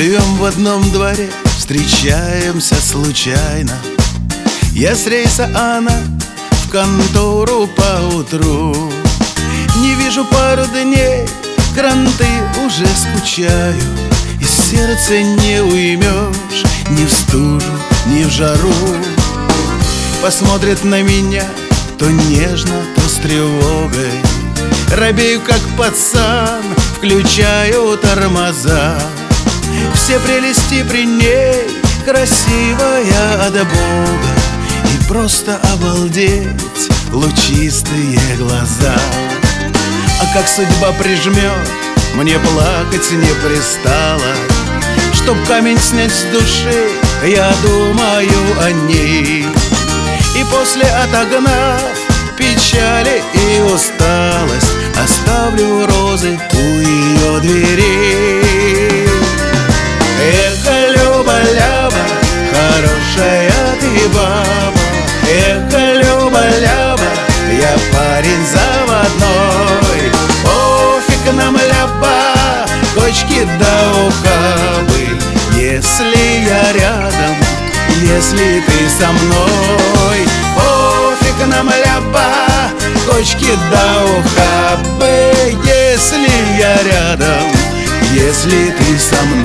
Живем в одном дворе, встречаемся случайно. Я с рейса, она в контору поутру. Не вижу пару дней, кранты уже скучаю. И сердце не уймешь ни в стужу, ни в жару. Посмотрит на меня то нежно, то с тревогой. Робею, как пацан, включаю тормоза. Все прелести при ней, красивая от Бога. И просто обалдеть лучистые глаза. А как судьба прижмет, мне плакать не пристало. Чтоб камень снять с души, я думаю о ней. И после, отогнав печали и усталость, оставлю розы у ее дверей. Эх, Люба-ляба, хорошая ты баба. Эх, Люба-ляба, я парень заводной. Пофиг нам, ляба, кочки да ухабы, если я рядом, если ты со мной. Пофиг нам, ляба, кочки да ухабы, если я рядом, если ты со мной.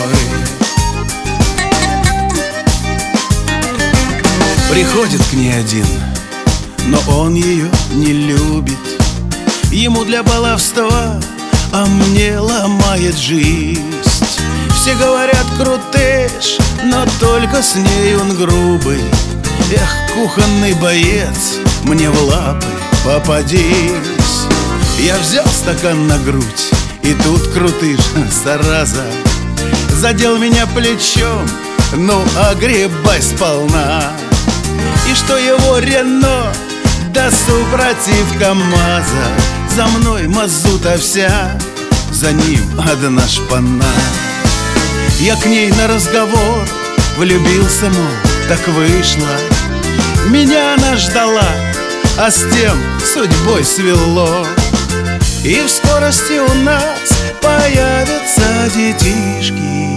Приходит к ней один, но он ее не любит. Ему для баловства, а мне ломает жизнь. Все говорят, крутыш, но только с ней он грубый. Эх, кухонный боец, мне в лапы попадись. Я взял стакан на грудь, и тут крутыш, зараза, задел меня плечом, ну огребай сполна. И что его Рено, да супротив КамАЗа. За мной мазута вся, за ним одна шпана. Я к ней на разговор влюбился, мол, так вышло. Меня она ждала, а с тем судьбой свело. И в скорости у нас появятся детишки.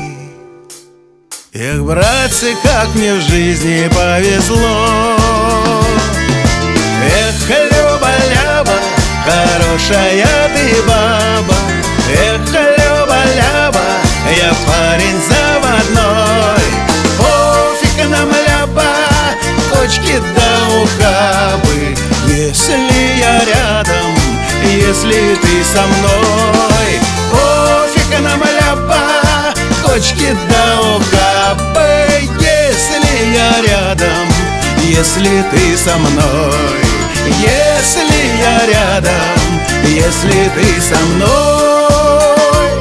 Эх, братцы, как мне в жизни повезло. Эх, Люба-ляба, хорошая ты баба. Эх, Люба-ляба, я парень заводной. Пофиг нам, ляба, кочки да ухабы, если я рядом, если ты со мной. Пофиг нам, ляба, кочки да ухабы, если я рядом, если ты со мной. Если я рядом, если ты со мной.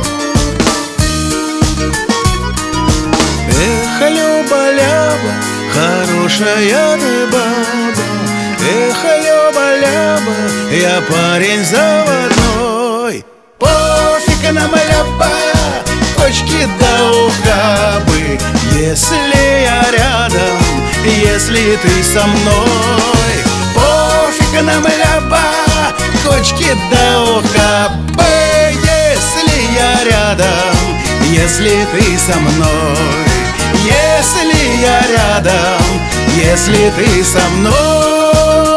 Эх, Люба-ляба, хорошая ты баба. Эх, Люба-ляба, я парень заводной. Пофиг нам, ляба, кочки да ухабы, если я рядом, если ты со мной. Пофиг нам, ляба, кочки да ухабы, если я рядом, если ты со мной. Если я рядом, если ты со мной.